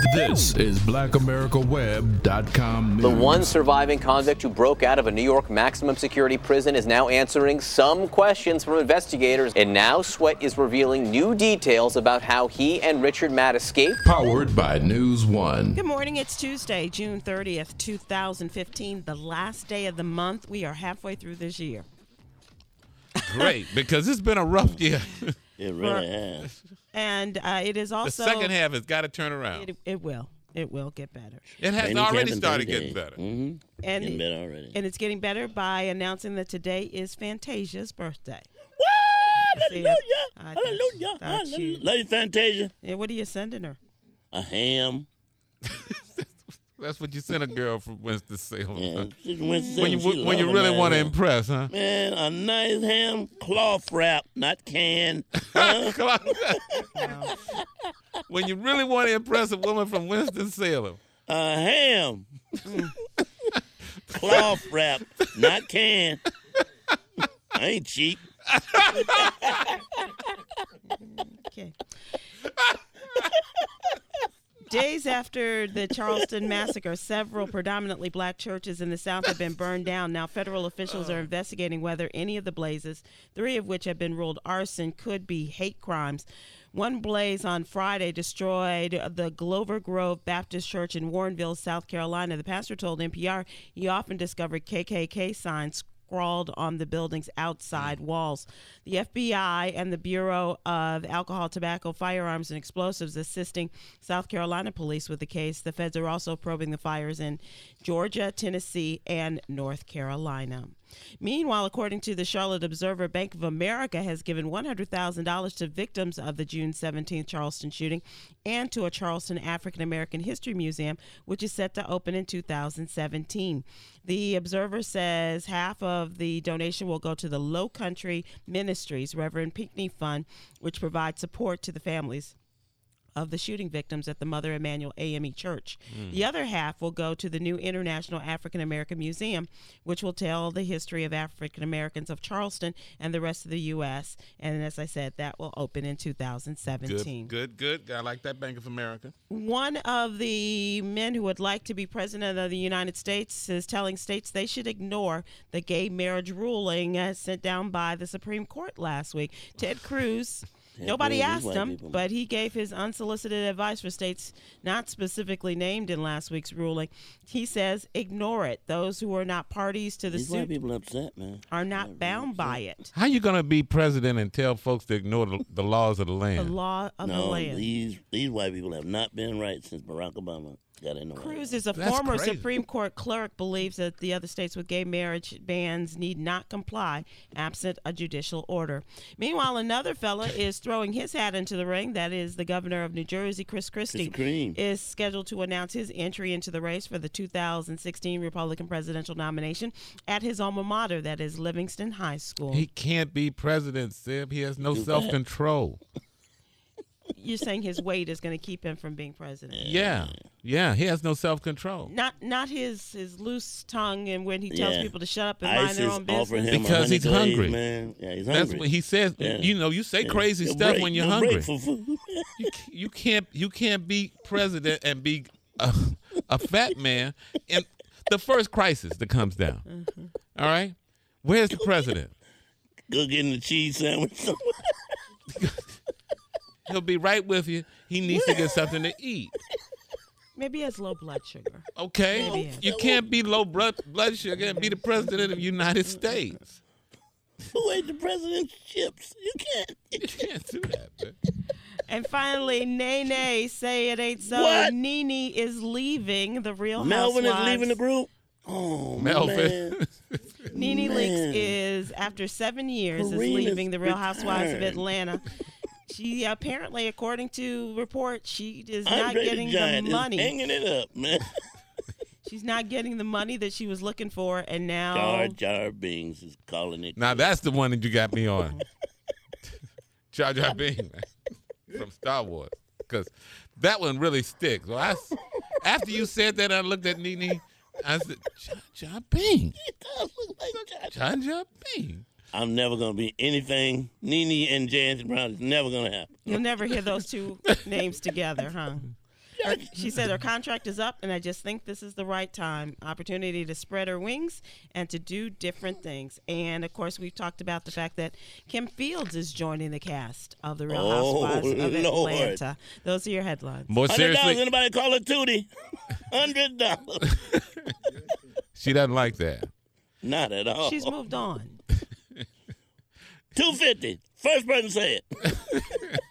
This is BlackAmericaWeb.com news. The one surviving convict who broke out of a New York maximum security prison is now answering some questions from investigators. And now Sweat is revealing new details about how he and Richard Matt escaped. Powered by News One. Good morning. It's Tuesday, June 30th, 2015, the last day of the month. We are halfway through this year. Great, because it's been a rough year. It really has. And it is also... The second half has got to turn around. It will. It will get better. It has Training already camp in started 30 getting days. better. Mm-hmm. And Getting better already. And it's getting better by announcing that today is Fantasia's birthday. What? See, Hallelujah. I Hallelujah. thought you- Hallelujah. Lady Fantasia. Yeah, what are you sending her? A ham. That's what you sent a girl from Winston-Salem. Yeah, Huh? she went to When you really want to impress, huh? Man, a nice ham, cloth wrap, not canned. Huh? When you really want to impress a woman from Winston-Salem. A ham. Cloth wrap, not canned. I ain't cheap. Okay. Days after the Charleston massacre, several predominantly black churches in the South have been burned down. Now, federal officials are investigating whether any of the blazes, 3 of which have been ruled arson, could be hate crimes. One blaze on Friday destroyed the Glover Grove Baptist Church in Warrenville, South Carolina. The pastor told NPR he often discovered KKK signs scrawled on the building's outside walls. The FBI and the Bureau of Alcohol, Tobacco, Firearms, and Explosives assisting South Carolina police with the case. The feds are also probing the fires in Georgia, Tennessee, and North Carolina. Meanwhile, according to the Charlotte Observer, Bank of America has given $100,000 to victims of the June 17th Charleston shooting and to a Charleston African American History Museum, which is set to open in 2017. The Observer says half of the donation will go to the Low Country Ministries Reverend Pinckney Fund, which provides support to the families of the shooting victims at the Mother Emanuel AME Church. The other half will go to the new International African American Museum, which will tell the history of African Americans of Charleston and the rest of the U.S. And as I said, that will open in 2017. Good. I like that, Bank of America. One of the men who would like to be president of the United States is telling states they should ignore the gay marriage ruling sent down by the Supreme Court last week. Ted Cruz. Nobody asked him, but he gave his unsolicited advice for states not specifically named in last week's ruling. He says, ignore it. Those who are not parties to the These white suit people upset, man. are not bound by it. How you going to be president and tell folks to ignore the laws of the The land? law of the No, land. these white people have not been right since Barack Obama got in the White Cruz House. is a That's former crazy. Supreme Court clerk, believes that the other states with gay marriage bans need not comply absent a judicial order. Meanwhile, another fella is throwing his hat into the ring. That is the governor of New Jersey, Chris Christie, Cream. is scheduled to announce his entry into the race for the 2016 Republican presidential nomination at his alma mater, that is Livingston High School. He can't be president, Sib. He has no Do that. self-control. You're saying his weight is going to keep him from being president? Yeah, he has no self-control. Not his loose tongue and when he tells Yeah. people to shut up and mind their ISIS own offered business. him Because he's 100 glaze, hungry. man. Yeah, he's That's hungry. what he says. Yeah. You say crazy He'll stuff break- when you're he'll hungry. break for food. You can't be president and be a fat man in the first crisis that comes down. Mm-hmm. All right, where's the president? Go get in the cheese sandwich. He'll be right with you. He needs to get something to eat. Maybe he has low blood sugar. Okay, Maybe. you can't be low blood sugar and be the president of the United States. Who ate the president's chips? You can't. You can't do that, man. And finally, Nene, say it ain't so. What? Nene is leaving the Real Melvin is Housewives. leaving the group. Oh, Melvin. man. Nene Man. Leakes is, after 7 years, is Kareem leaving is the Real Housewives of retired. Atlanta. She apparently, according to reports, she is not Andre getting the the Giant money. is hanging it up, man. She's not getting the money that she was looking for, and now Jar Jar Binks is calling it. Now that's the one that you got me on. Jar Jar Binks, man, from Star Wars, because that one really sticks. So after you said that, I looked at Nene. I said, Jar Jar Binks. It does look like Jar Jar. Jar Jar Binks. I'm never going to be anything. Nene and Jansen Brown is never going to happen. you'll never hear those two names together, huh? She said her contract is up, and I just think this is the right time. Opportunity to spread her wings and to do different things. And, of course, we've talked about the fact that Kim Fields is joining the cast of The Real Housewives of Atlanta. Those are your headlines. More $100. seriously, Anybody call her Tootie? $100. she doesn't like that. Not at all. She's moved on. $250. First person say it.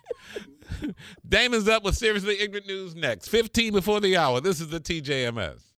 Damon's up with Seriously Ignorant News next. 15 before the hour. This is the TJMS.